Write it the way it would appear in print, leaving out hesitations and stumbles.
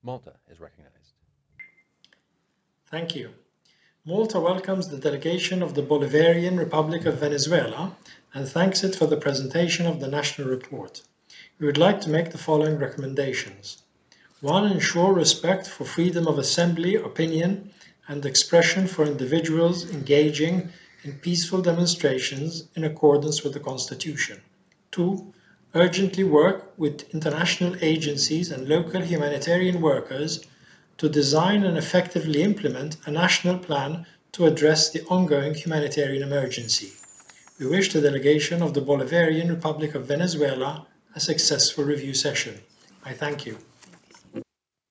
Malta is recognized. Thank you. Malta welcomes the delegation of the Bolivarian Republic of Venezuela and thanks it for the presentation of the national report. We would like to make the following recommendations. 1. Ensure respect for freedom of assembly, opinion, and expression for individuals engaging in peaceful demonstrations in accordance with the Constitution. 2. Urgently work with international agencies and local humanitarian workers to design and effectively implement a national plan to address the ongoing humanitarian emergency. We wish the delegation of the Bolivarian Republic of Venezuela a successful review session. I thank you.